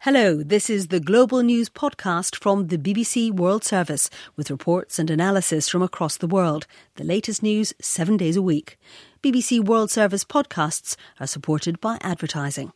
Hello, this is the Global News podcast from the BBC World Service with reports and analysis from across the world. The latest news 7 days a week. BBC World Service podcasts are supported by advertising.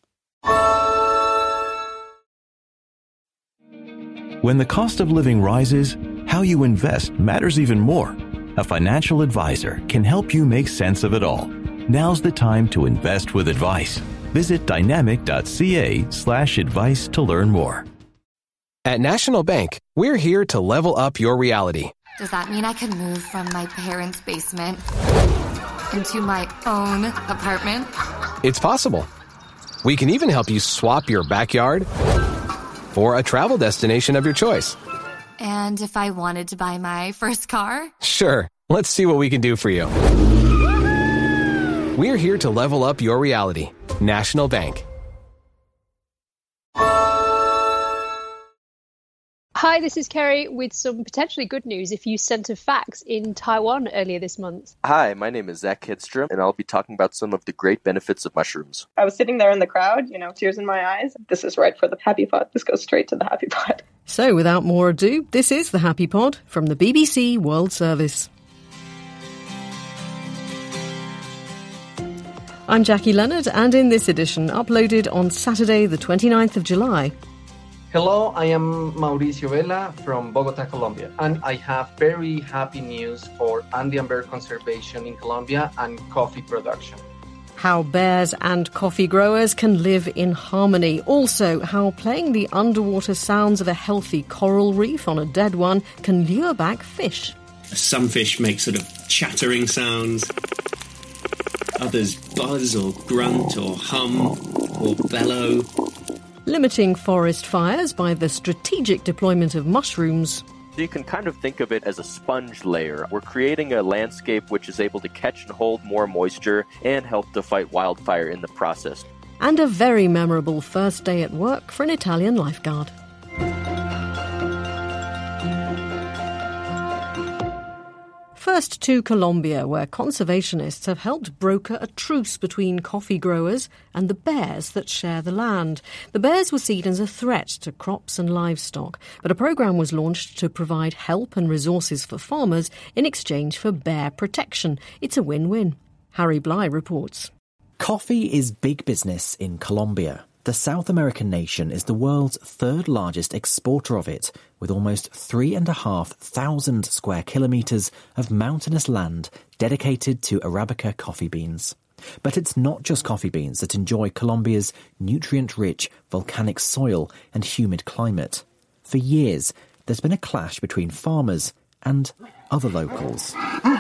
When the cost of living rises, how you invest matters even more. A financial advisor can help you make sense of it all. Now's the time to invest with advice. Visit dynamic.ca/advice to learn more. At National Bank, we're here to level up your reality. Does that mean I can move from my parents' basement into my own apartment? It's possible. We can even help you swap your backyard for a travel destination of your choice. And if I wanted to buy my first car? Sure. Let's see what we can do for you. We're here to level up your reality. National Bank. Hi, this is Kerry with some potentially good news if you sent a fax in Taiwan earlier this month. Hi, my name is Zach Kidstrom, and I'll be talking about some of the great benefits of mushrooms. I was sitting there in the crowd, tears in my eyes. This is right for the Happy Pod. This goes straight to the Happy Pod. So, without more ado, this is the Happy Pod from the BBC World Service. I'm Jackie Leonard, and in this edition, uploaded on Saturday the 29th of July. Hello, I am Mauricio Vela from Bogota, Colombia, and I have very happy news for Andean bear conservation in Colombia and coffee production. How bears and coffee growers can live in harmony. Also, how playing the underwater sounds of a healthy coral reef on a dead one can lure back fish. Some fish make sort of chattering sounds. Others buzz or grunt or hum or bellow. Limiting forest fires by the strategic deployment of mushrooms. So you can kind of think of it as a sponge layer. We're creating a landscape which is able to catch and hold more moisture and help to fight wildfire in the process. And a very memorable first day at work for an Italian lifeguard. First to Colombia, where conservationists have helped broker a truce between coffee growers and the bears that share the land. The bears were seen as a threat to crops and livestock, but a programme was launched to provide help and resources for farmers in exchange for bear protection. It's a win-win. Harry Bly reports. Coffee is big business in Colombia. The South American nation is the world's third largest exporter of it, with almost 3,500 square kilometres of mountainous land dedicated to Arabica coffee beans. But it's not just coffee beans that enjoy Colombia's nutrient-rich volcanic soil and humid climate. For years, there's been a clash between farmers and other locals.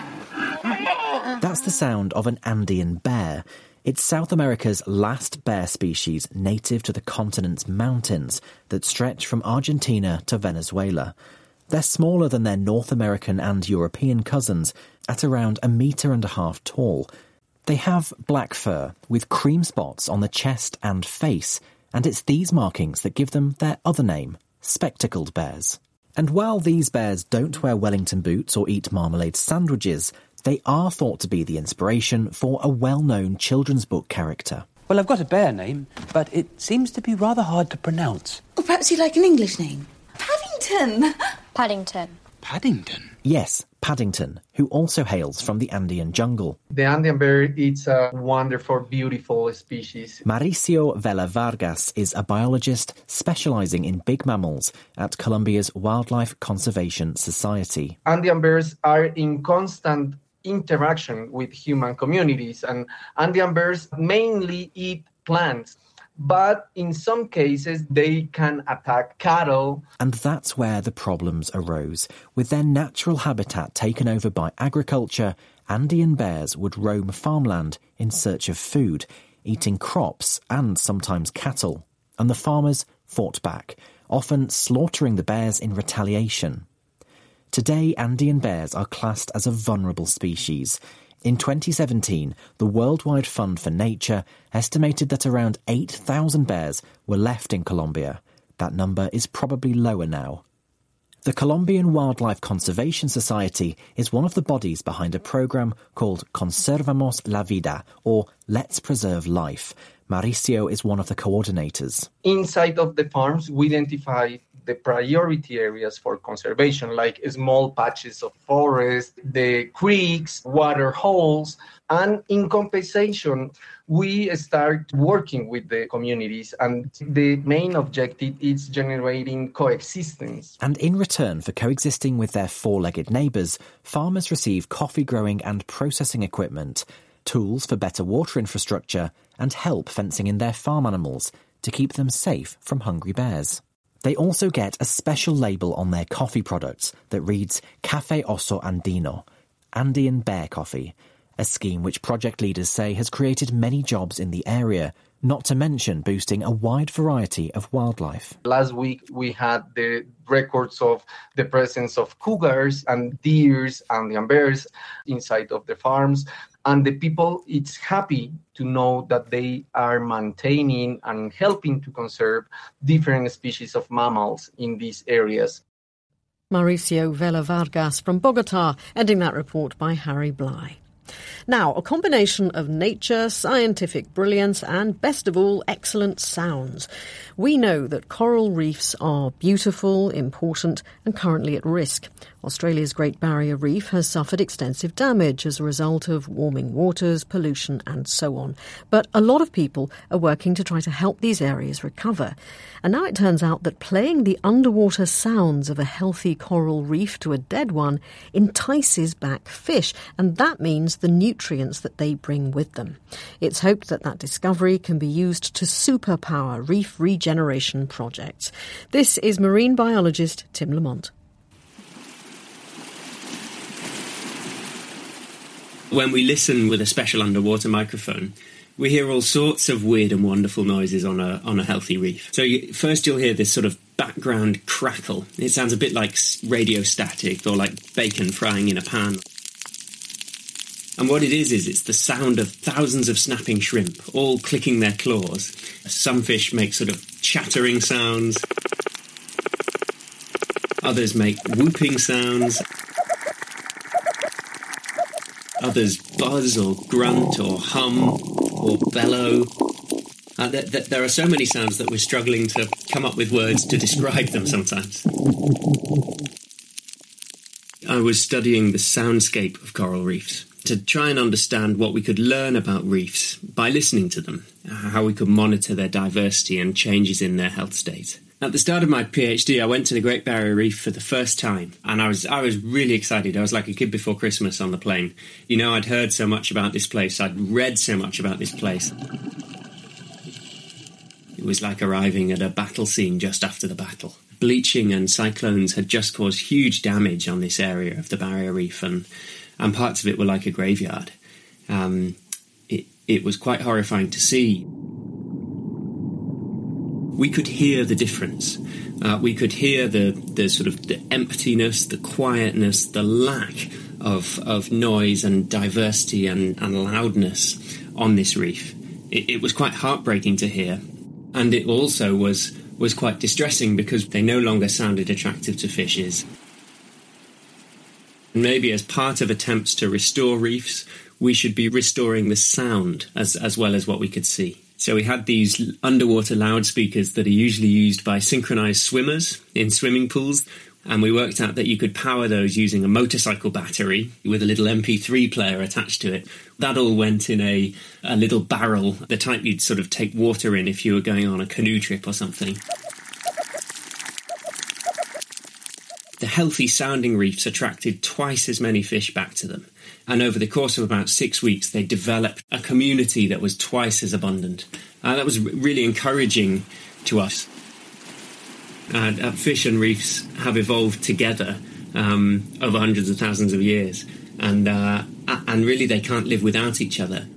That's the sound of an Andean bear. It's South America's last bear species native to the continent's mountains that stretch from Argentina to Venezuela. They're smaller than their North American and European cousins, at around 1.5 meters tall. They have black fur with cream spots on the chest and face, and it's these markings that give them their other name, spectacled bears. And while these bears don't wear Wellington boots or eat marmalade sandwiches, they are thought to be the inspiration for a well-known children's book character. Well, I've got a bear name, but it seems to be rather hard to pronounce. Or perhaps you'd like an English name? Paddington. Paddington. Paddington? Yes, Paddington, who also hails from the Andean jungle. The Andean bear is a wonderful, beautiful species. Mauricio Vela Vargas is a biologist specialising in big mammals at Colombia's Wildlife Conservation Society. Andean bears are in constant interaction with human communities, and Andean bears mainly eat plants, but in some cases they can attack cattle. And that's where the problems arose. With their natural habitat taken over by agriculture, Andean bears would roam farmland in search of food, eating crops and sometimes cattle. And the farmers fought back, often slaughtering the bears in retaliation. Today, Andean bears are classed as a vulnerable species. In 2017, the Worldwide Fund for Nature estimated that around 8,000 bears were left in Colombia. That number is probably lower now. The Colombian Wildlife Conservation Society is one of the bodies behind a programme called Conservamos la Vida, or Let's Preserve Life. Mauricio is one of the coordinators. Inside of the farms, we identify the priority areas for conservation, like small patches of forest, the creeks, water holes. And in compensation, we start working with the communities, and the main objective is generating coexistence. And in return for coexisting with their four-legged neighbours, farmers receive coffee growing and processing equipment, tools for better water infrastructure, and help fencing in their farm animals to keep them safe from hungry bears. They also get a special label on their coffee products that reads Café Oso Andino, Andean Bear Coffee, a scheme which project leaders say has created many jobs in the area, not to mention boosting a wide variety of wildlife. Last week, we had the records of the presence of cougars and deers and Andean bears inside of the farms. And the people, it's happy to know that they are maintaining and helping to conserve different species of mammals in these areas. Mauricio Vela Vargas from Bogota, ending that report by Harry Bly. Now, a combination of nature, scientific brilliance and, best of all, excellent sounds. We know that coral reefs are beautiful, important and currently at risk. Australia's Great Barrier Reef has suffered extensive damage as a result of warming waters, pollution and so on. But a lot of people are working to try to help these areas recover. And now it turns out that playing the underwater sounds of a healthy coral reef to a dead one entices back fish, and that means the nutrients that they bring with them. It's hoped that that discovery can be used to superpower reef regeneration projects. This is marine biologist Tim Lamont. When we listen with a special underwater microphone, we hear all sorts of weird and wonderful noises on a healthy reef. So first you'll hear this sort of background crackle. It sounds a bit like radio static or like bacon frying in a pan. And what it is it's the sound of thousands of snapping shrimp, all clicking their claws. Some fish make sort of chattering sounds. Others make whooping sounds. Others buzz or grunt or hum or bellow. There are so many sounds that we're struggling to come up with words to describe them sometimes. I was studying the soundscape of coral reefs to try and understand what we could learn about reefs by listening to them, how we could monitor their diversity and changes in their health state. At the start of my PhD, I went to the Great Barrier Reef for the first time, and I was really excited. I was like a kid before Christmas on the plane. You know, I'd heard so much about this place. I'd read so much about this place. It was like arriving at a battle scene just after the battle. Bleaching and cyclones had just caused huge damage on this area of the Barrier Reef, and parts of it were like a graveyard. It was quite horrifying to see. We could hear the difference. We could hear the sort of the emptiness, the quietness, the lack of noise and diversity and loudness on this reef. It was quite heartbreaking to hear. And it also was quite distressing because they no longer sounded attractive to fishes. Maybe as part of attempts to restore reefs, we should be restoring the sound as well as what we could see. So we had these underwater loudspeakers that are usually used by synchronized swimmers in swimming pools, and we worked out that you could power those using a motorcycle battery with a little MP3 player attached to it. That all went in a little barrel, the type you'd sort of take water in if you were going on a canoe trip or something. The healthy sounding reefs attracted twice as many fish back to them. And over the course of about 6 weeks, they developed a community that was twice as abundant. That was really encouraging to us. Fish and reefs have evolved together over hundreds of thousands of years. And really, they can't live without each other.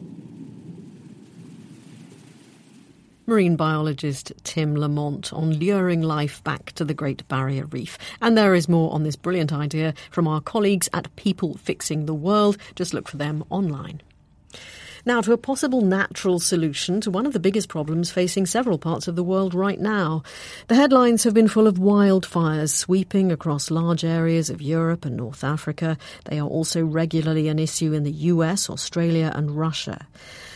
Marine biologist Tim Lamont on luring life back to the Great Barrier Reef. And there is more on this brilliant idea from our colleagues at People Fixing the World. Just look for them online. Now to a possible natural solution to one of the biggest problems facing several parts of the world right now. The headlines have been full of wildfires sweeping across large areas of Europe and North Africa. They are also regularly an issue in the US, Australia and Russia.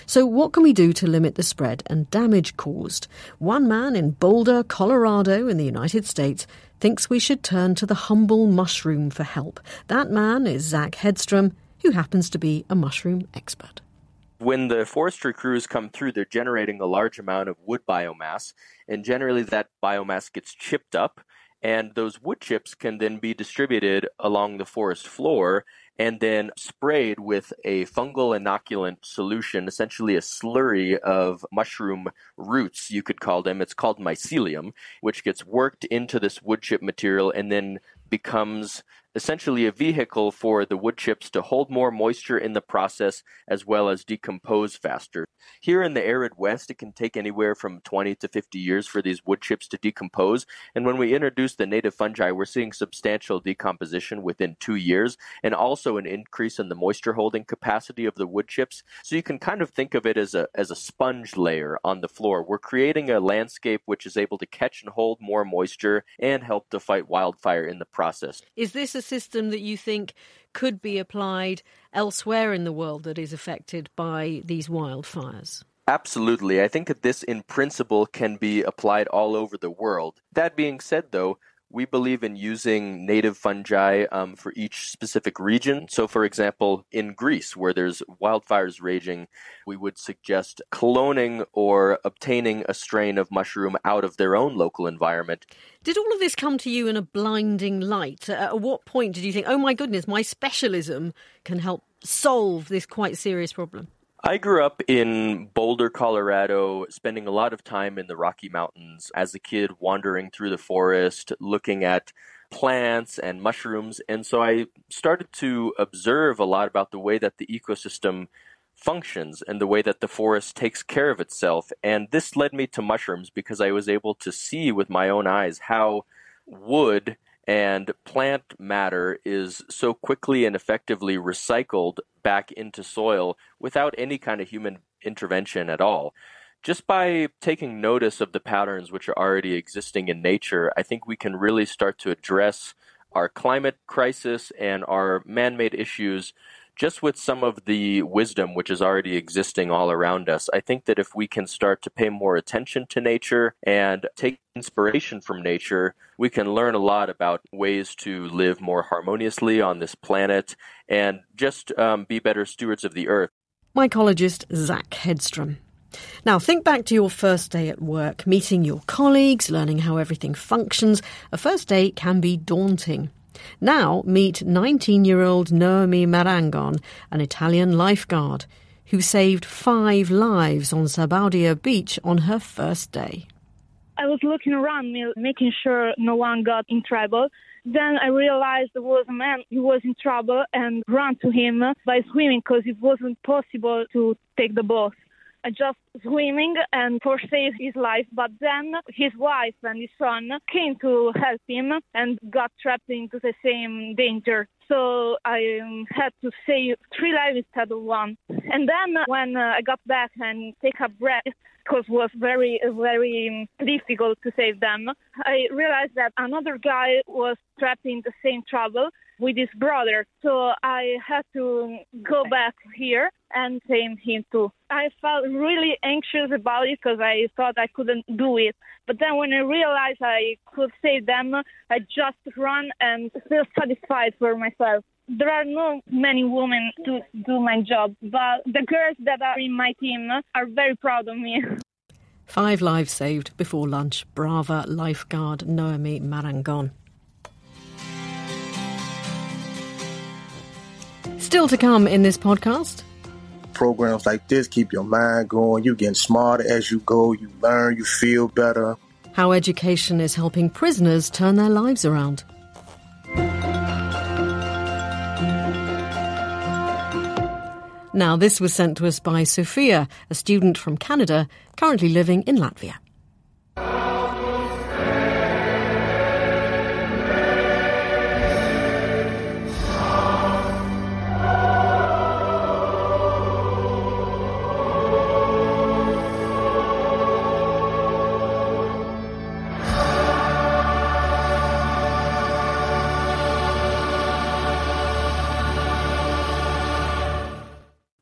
So what can we do to limit the spread and damage caused? One man in Boulder, Colorado in the United States thinks we should turn to the humble mushroom for help. That man is Zach Hedstrom, who happens to be a mushroom expert. When the forestry crews come through, they're generating a large amount of wood biomass, and generally that biomass gets chipped up, and those wood chips can then be distributed along the forest floor and then sprayed with a fungal inoculant solution, essentially a slurry of mushroom roots, you could call them. It's called mycelium, which gets worked into this wood chip material and then becomes essentially a vehicle for the wood chips to hold more moisture in the process as well as decompose faster. Here in the arid West, it can take anywhere from 20 to 50 years for these wood chips to decompose. And when we introduce the native fungi, we're seeing substantial decomposition within 2 years and also an increase in the moisture holding capacity of the wood chips. So you can kind of think of it as a sponge layer on the floor. We're creating a landscape which is able to catch and hold more moisture and help to fight wildfire in the process. Is this a system that you think could be applied elsewhere in the world that is affected by these wildfires? Absolutely. I think that this, in principle, can be applied all over the world. That being said, though, we believe in using native fungi for each specific region. So, for example, in Greece, where there's wildfires raging, we would suggest cloning or obtaining a strain of mushroom out of their own local environment. Did all of this come to you in a blinding light? At what point did you think, oh my goodness, my specialism can help solve this quite serious problem? I grew up in Boulder, Colorado, spending a lot of time in the Rocky Mountains as a kid, wandering through the forest, looking at plants and mushrooms. And so I started to observe a lot about the way that the ecosystem functions and the way that the forest takes care of itself. And this led me to mushrooms because I was able to see with my own eyes how wood and plant matter is so quickly and effectively recycled back into soil without any kind of human intervention at all. Just by taking notice of the patterns which are already existing in nature, I think we can really start to address our climate crisis and our man-made issues just with some of the wisdom which is already existing all around us. I think that if we can start to pay more attention to nature and take inspiration from nature, we can learn a lot about ways to live more harmoniously on this planet and just be better stewards of the earth. Mycologist Zach Hedstrom. Now, think back to your first day at work, meeting your colleagues, learning how everything functions. A first day can be daunting. Now meet 19-year-old Noemi Marangon, an Italian lifeguard, who saved 5 lives on Sabaudia Beach on her first day. I was looking around me, making sure no one got in trouble. Then I realized there was a man who was in trouble and ran to him by swimming because it wasn't possible to take the boat. I just swimming and for save his life, but then his wife and his son came to help him and got trapped into the same danger. So I had to save 3 lives instead of 1. And then when I got back and take a breath, because it was very, very difficult to save them, I realized that another guy was trapped in the same trouble with his brother. So I had to go back here and save him too. I felt really anxious about it because I thought I couldn't do it. But then when I realized I could save them, I just ran and feel satisfied for myself. There are not many women to do my job, but the girls that are in my team are very proud of me. 5 lives saved before lunch. Brava lifeguard Noemi Marangon. Still to come in this podcast. Programs like this keep your mind going. You're getting smarter as you go. You learn, you feel better. How education is helping prisoners turn their lives around. Now, this was sent to us by Sophia, a student from Canada, currently living in Latvia.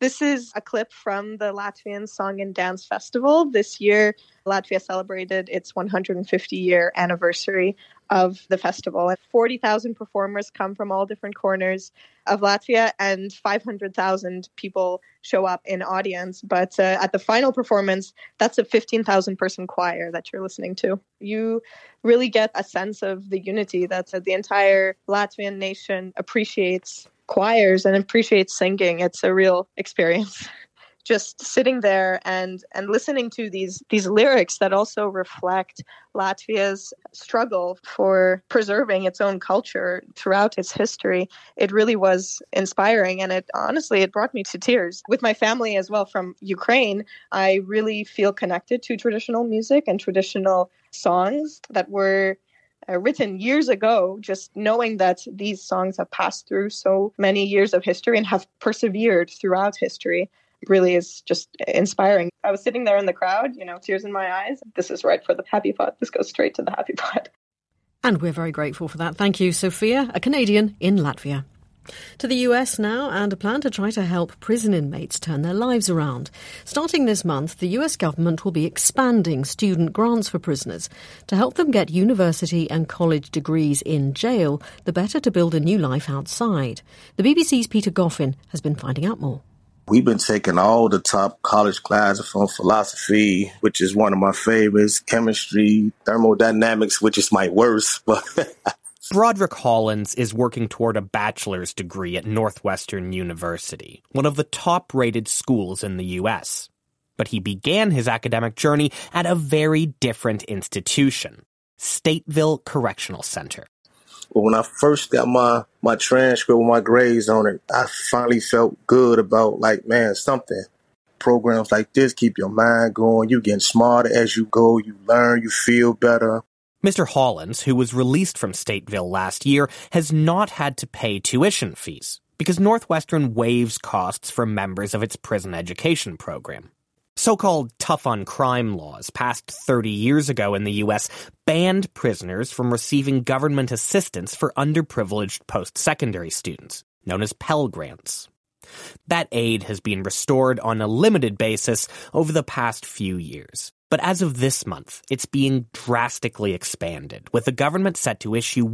This is a clip from the Latvian Song and Dance Festival. This year, Latvia celebrated its 150-year anniversary of the festival. And 40,000 performers come from all different corners of Latvia, and 500,000 people show up in audience. But at the final performance, that's a 15,000-person choir that you're listening to. You really get a sense of the unity that the entire Latvian nation appreciates choirs and appreciates singing. It's a real experience. Just sitting there and listening to these lyrics that also reflect Latvia's struggle for preserving its own culture throughout its history. It really was inspiring, and it brought me to tears. With my family as well from Ukraine, I really feel connected to traditional music and traditional songs that were written years ago, just knowing that these songs have passed through so many years of history and have persevered throughout history really is just inspiring. I was sitting there in the crowd, tears in my eyes. This is right for the happy pot. This goes straight to the happy pot. And we're very grateful for that. Thank you, Sophia, a Canadian in Latvia. To the US now, and a plan to try to help prison inmates turn their lives around. Starting this month, the US government will be expanding student grants for prisoners. To help them get university and college degrees in jail, the better to build a new life outside. The BBC's Peter Goffin has been finding out more. We've been taking all the top college classes from philosophy, which is one of my favorites, chemistry, thermodynamics, which is my worst, but... Broderick Hollins is working toward a bachelor's degree at Northwestern University, one of the top-rated schools in the U.S. But he began his academic journey at a very different institution, Stateville Correctional Center. Well, when I first got my transcript with my grades on it, I finally felt good about, something. Programs like this keep your mind going. You're getting smarter as you go. You learn. You feel better. Mr. Hollins, who was released from Stateville last year, has not had to pay tuition fees because Northwestern waives costs for members of its prison education program. So-called tough-on-crime laws passed 30 years ago in the U.S. banned prisoners from receiving government assistance for underprivileged post-secondary students, known as Pell Grants. That aid has been restored on a limited basis over the past few years. But as of this month, it's being drastically expanded, with the government set to issue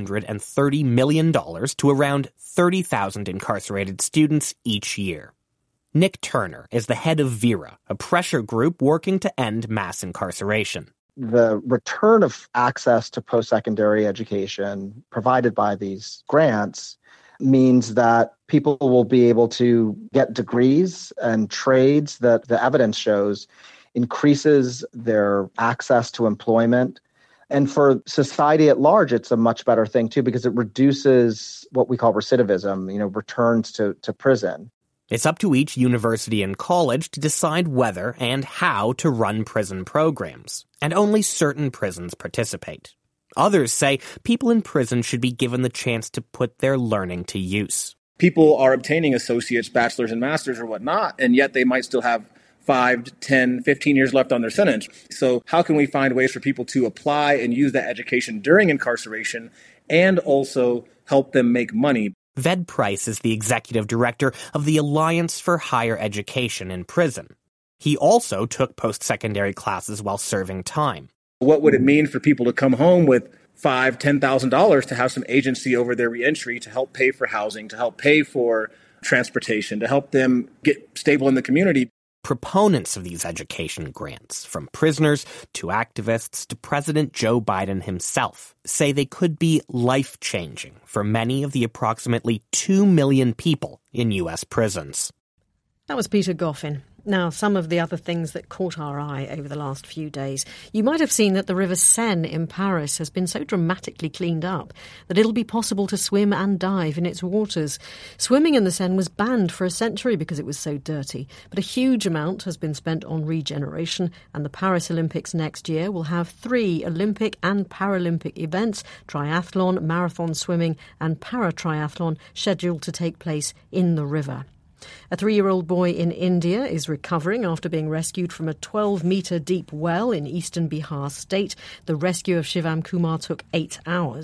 $130 million to around 30,000 incarcerated students each year. Nick Turner is the head of VERA, a pressure group working to end mass incarceration. The return of access to post-secondary education provided by these grants means that people will be able to get degrees and trades that the evidence shows increases their access to employment. And for society at large, it's a much better thing, too, because it reduces what we call recidivism, returns to prison. It's up to each university and college to decide whether and how to run prison programs, and only certain prisons participate. Others say people in prison should be given the chance to put their learning to use. People are obtaining associates, bachelors, and masters or whatnot, and yet they might still have 5, 10, 15 years left on their sentence. So how can we find ways for people to apply and use that education during incarceration and also help them make money? Ved Price is the executive director of the Alliance for Higher Education in Prison. He also took post-secondary classes while serving time. What would it mean for people to come home with $5,000, $10,000 to have some agency over their reentry to help pay for housing, to help pay for transportation, to help them get stable in the community? Proponents of these education grants, from prisoners to activists to President Joe Biden himself, say they could be life-changing for many of the approximately 2 million people in U.S. prisons. That was Peter Goffin. Now, some of the other things that caught our eye over the last few days. You might have seen that the River Seine in Paris has been so dramatically cleaned up that it'll be possible to swim and dive in its waters. Swimming in the Seine was banned for a century because it was so dirty, but a huge amount has been spent on regeneration, and the Paris Olympics next year will have 3 Olympic and Paralympic events, triathlon, marathon swimming and para-triathlon, scheduled to take place in the river. A 3-year-old boy in India is recovering after being rescued from a 12-metre deep well in eastern Bihar state. The rescue of Shivam Kumar took 8 hours.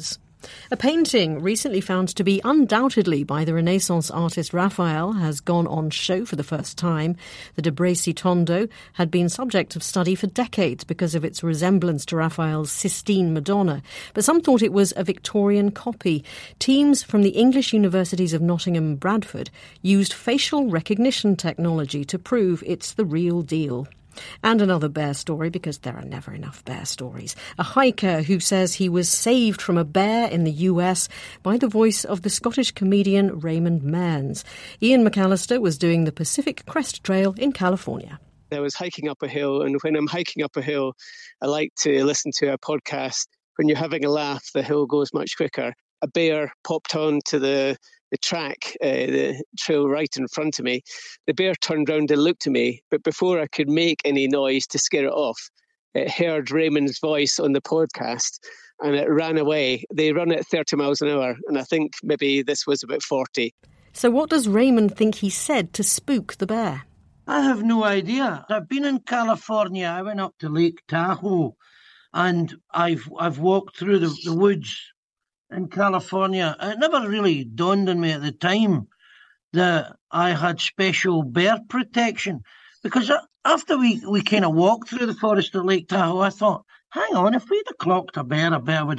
A painting recently found to be undoubtedly by the Renaissance artist Raphael has gone on show for the first time. The De Bracy Tondo had been subject of study for decades because of its resemblance to Raphael's Sistine Madonna, but some thought it was a Victorian copy. Teams from the English universities of Nottingham and Bradford used facial recognition technology to prove it's the real deal. And another bear story, because there are never enough bear stories. A hiker who says he was saved from a bear in the US by the voice of the Scottish comedian Raymond Mairns. Ian McAllister was doing the Pacific Crest Trail in California. I was hiking up a hill, and when I'm hiking up a hill, I like to listen to a podcast. When you're having a laugh, the hill goes much quicker. A bear popped onto the track, the trail right in front of me. The bear turned round and looked at me, but before I could make any noise to scare it off, it heard Raymond's voice on the podcast and it ran away. They run at 30 miles an hour, and I think maybe this was about 40. So what does Raymond think he said to spook the bear? I have no idea. I've been in California. I went up to Lake Tahoe and I've walked through the woods in California. It never really dawned on me at the time that I had special bear protection, because after we kind of walked through the forest at Lake Tahoe, I thought, hang on, if we'd have clocked a bear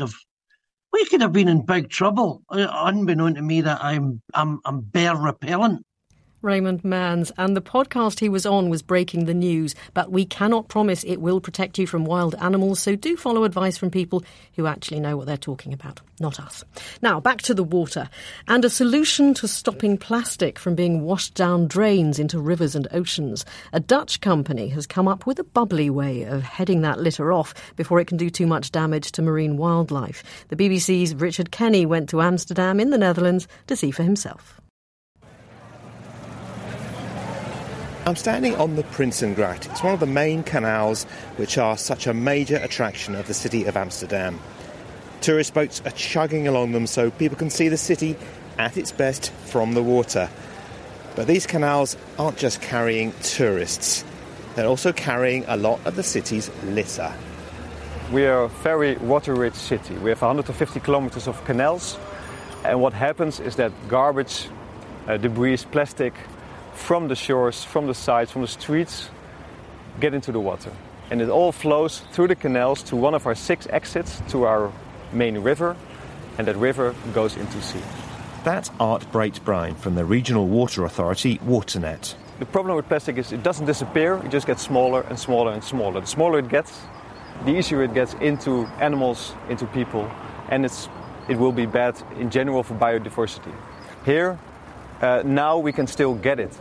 we could have been in big trouble, unbeknown to me that I'm bear repellent. Raymond Mairns, and the podcast he was on was breaking the news, but we cannot promise it will protect you from wild animals, so do follow advice from people who actually know what they're talking about, not us. Now, back to the water, and a solution to stopping plastic from being washed down drains into rivers and oceans. A Dutch company has come up with a bubbly way of heading that litter off before it can do too much damage to marine wildlife. The BBC's Richard Kenny went to Amsterdam in the Netherlands to see for himself. I'm standing on the Prinsengracht. It's one of the main canals which are such a major attraction of the city of Amsterdam. Tourist boats are chugging along them so people can see the city at its best from the water. But these canals aren't just carrying tourists. They're also carrying a lot of the city's litter. We are a very water-rich city. We have 150 kilometers of canals. And what happens is that garbage, debris, plastic, from the shores, from the sides, from the streets, get into the water. And it all flows through the canals to one of our 6 exits to our main river, and that river goes into sea. That's Art Breitbrein from the regional water authority, Waternet. The problem with plastic is it doesn't disappear, it just gets smaller and smaller and smaller. The smaller it gets, the easier it gets into animals, into people, and it will be bad in general for biodiversity. Here, now we can still get it.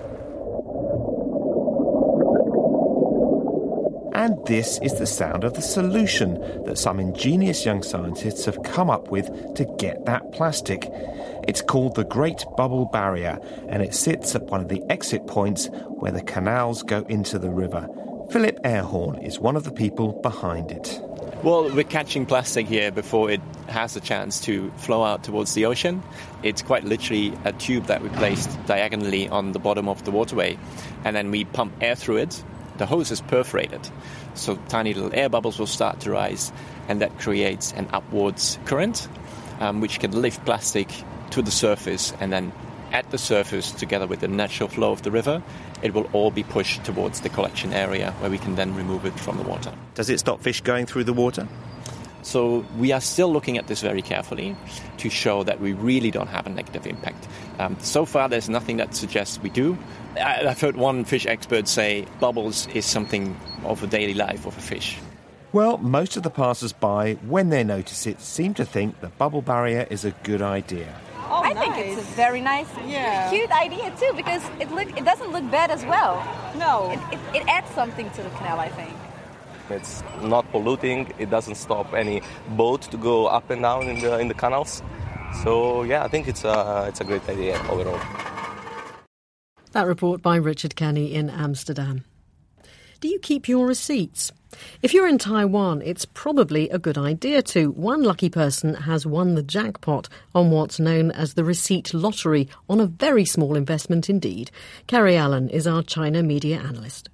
And this is the sound of the solution that some ingenious young scientists have come up with to get that plastic. It's called the Great Bubble Barrier, and it sits at one of the exit points where the canals go into the river. Philip Airhorn is one of the people behind it. Well, we're catching plastic here before it has a chance to flow out towards the ocean. It's quite literally a tube that we placed diagonally on the bottom of the waterway, and then we pump air through it. The hose is perforated, so tiny little air bubbles will start to rise, and that creates an upwards current, which can lift plastic to the surface, and then at the surface, together with the natural flow of the river, it will all be pushed towards the collection area where we can then remove it from the water. Does it stop fish going through the water? So we are still looking at this very carefully to show that we really don't have a negative impact. So far, there's nothing that suggests we do. I've heard one fish expert say bubbles is something of a daily life of a fish. Well, most of the passers-by, when they notice it, seem to think the bubble barrier is a good idea. Oh, I think it's a very nice, cute idea too, because it doesn't look bad as well. No. It adds something to the canal, I think. It's not polluting. It doesn't stop any boat to go up and down in the canals. So yeah, I think it's a great idea overall. That report by Richard Kenny in Amsterdam. Do you keep your receipts? If you're in Taiwan, it's probably a good idea to. One lucky person has won the jackpot on what's known as the receipt lottery on a very small investment indeed. Carrie Allen is our China media analyst.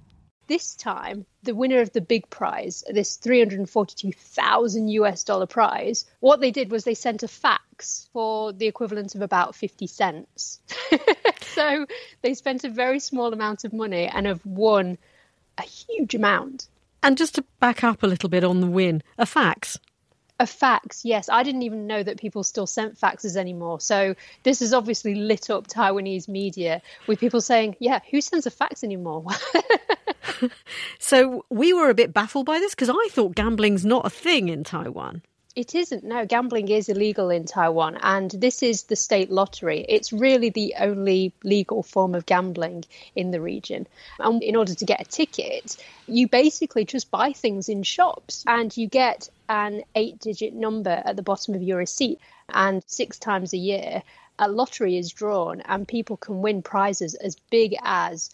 this time, the winner of the big prize, this $342,000 prize, what they did was they sent a fax for the equivalent of about 50 cents. So they spent a very small amount of money and have won a huge amount. And just to back up a little bit on the win, a fax. A fax, yes. I didn't even know that people still sent faxes anymore. So this has obviously lit up Taiwanese media with people saying, yeah, who sends a fax anymore? So we were a bit baffled by this because I thought gambling's not a thing in Taiwan. It isn't. No, gambling is illegal in Taiwan, and this is the state lottery. It's really the only legal form of gambling in the region. And in order to get a ticket, you basically just buy things in shops and you get an 8-digit number at the bottom of your receipt. And 6 times a year, a lottery is drawn and people can win prizes as big as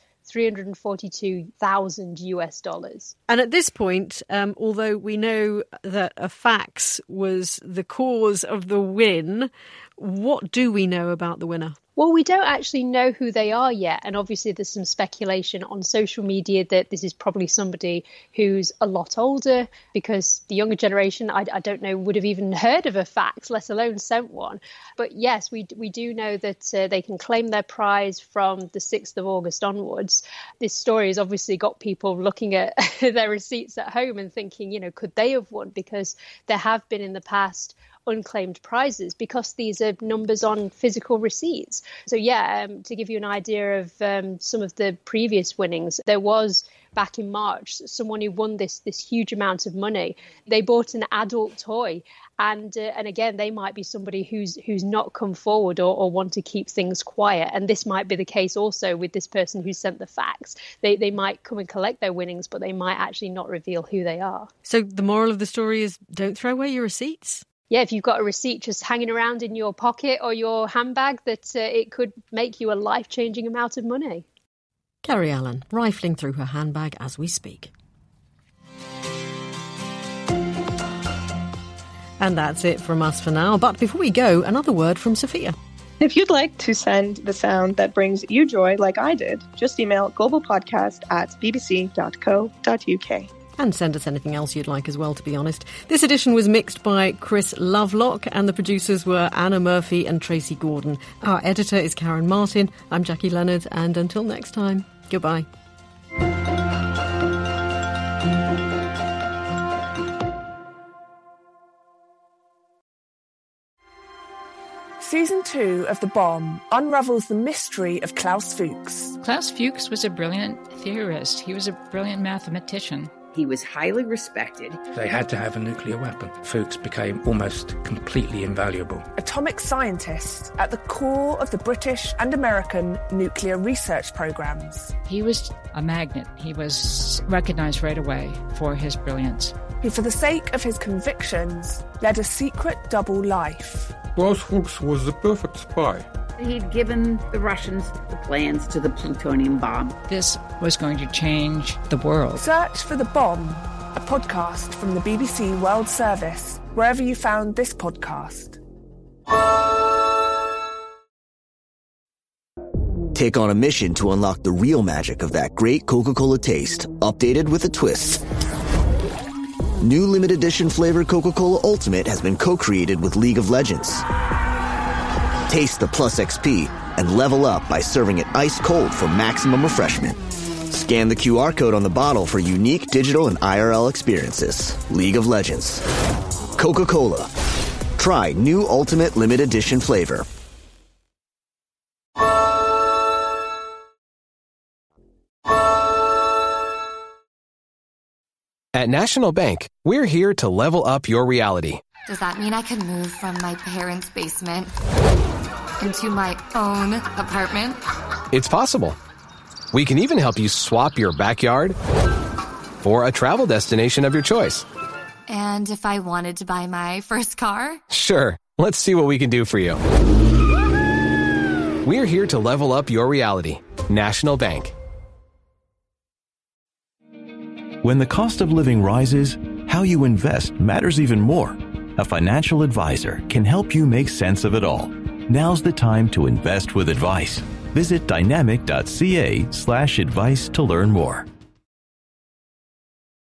$342,000. And at this point, although we know that a fax was the cause of the win, what do we know about the winner? Well, we don't actually know who they are yet. And obviously there's some speculation on social media that this is probably somebody who's a lot older, because the younger generation, I don't know, would have even heard of a fax, let alone sent one. But yes, we do know that they can claim their prize from the 6th of August onwards. This story has obviously got people looking at their receipts at home and thinking, could they have won? Because there have been in the past unclaimed prizes, because these are numbers on physical receipts. So to give you an idea of some of the previous winnings, there was back in March someone who won this huge amount of money. They bought an adult toy, and again, they might be somebody who's not come forward or want to keep things quiet. And this might be the case also with this person who sent the fax. They might come and collect their winnings, but they might actually not reveal who they are. So the moral of the story is, don't throw away your receipts. Yeah, if you've got a receipt just hanging around in your pocket or your handbag, that it could make you a life-changing amount of money. Kerry Allen, rifling through her handbag as we speak. And that's it from us for now. But before we go, another word from Sophia. If you'd like to send the sound that brings you joy like I did, just email globalpodcast@bbc.co.uk. And send us anything else you'd like as well, to be honest. This edition was mixed by Chris Lovelock, and the producers were Anna Murphy and Tracy Gordon. Our editor is Karen Martin. I'm Jackie Leonard, and until next time, goodbye. Season 2 of The Bomb unravels the mystery of Klaus Fuchs. Klaus Fuchs was a brilliant theorist. He was a brilliant mathematician. He was highly respected. They had to have a nuclear weapon. Fuchs became almost completely invaluable. Atomic scientist at the core of the British and American nuclear research programs. He was a magnet. He was recognized right away for his brilliance. Who, for the sake of his convictions, led a secret double life. Klaus Fuchs was the perfect spy. He'd given the Russians the plans to the plutonium bomb. This was going to change the world. Search for The Bomb, a podcast from the BBC World Service, wherever you found this podcast. Take on a mission to unlock the real magic of that great Coca-Cola taste, updated with a twist. New limited edition flavored Coca-Cola Ultimate has been co-created with League of Legends. Taste the Plus XP and level up by serving it ice cold for maximum refreshment. Scan the QR code on the bottle for unique digital and IRL experiences. League of Legends. Coca-Cola. Try new Ultimate Limited Edition flavor. At National Bank, we're here to level up your reality. Does that mean I can move from my parents' basement into my own apartment? It's possible. We can even help you swap your backyard for a travel destination of your choice. And if I wanted to buy my first car? Sure. Let's see what we can do for you. We're here to level up your reality. National Bank. When the cost of living rises, how you invest matters even more. A financial advisor can help you make sense of it all. Now's the time to invest with advice. Visit dynamic.ca/advice to learn more.